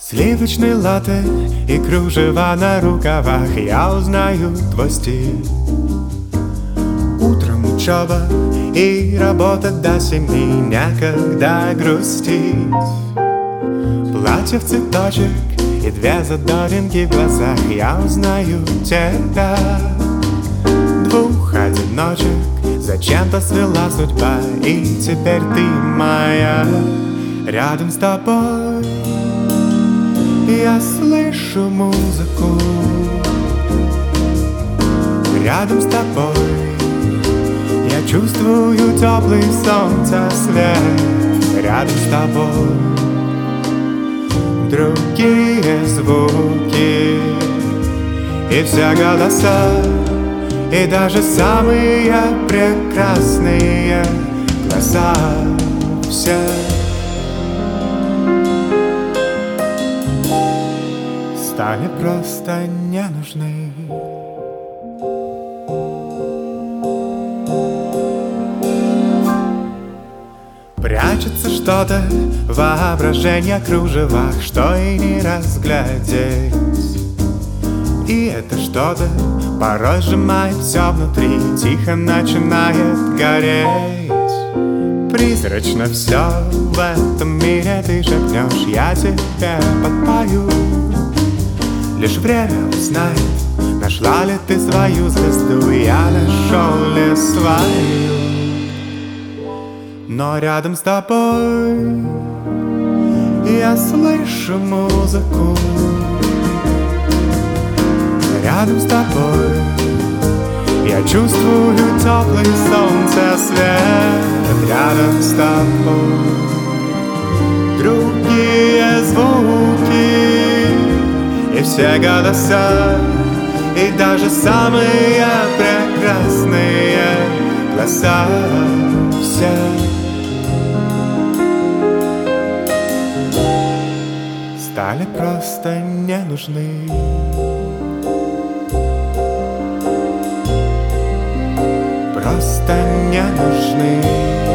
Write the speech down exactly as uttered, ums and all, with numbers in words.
Сливочный латте и кружева на рукавах, я узнаю твой стиль. Утром учеба и работа до семи, некогда грустить. Платье в цветочек и две задоринки в глазах, я узнаю тебя. Двух одиночек зачем-то свела судьба, и теперь ты моя. Рядом с тобой я слышу музыку. Рядом с тобой я чувствую теплый солнца свет. Рядом с тобой другие звуки, и все голоса, и даже самые прекрасные глаза. Все стали просто не нужны. Прячется что-то в воображении кружевах, что и не разглядеть. И это что-то порой сжимает все внутри, тихо начинает гореть. Призрачно все в этом мире, ты шепнешь, я тебе подпою. Лишь время узнает, нашла ли ты свою звезду, я нашел ли свою. Но рядом с тобой я слышу музыку. Рядом с тобой я чувствую теплый солнце свет. Рядом с тобой другие звуки, и все голоса, и даже самые прекрасные глаза. Все стали просто не нужны. Просто не нужны.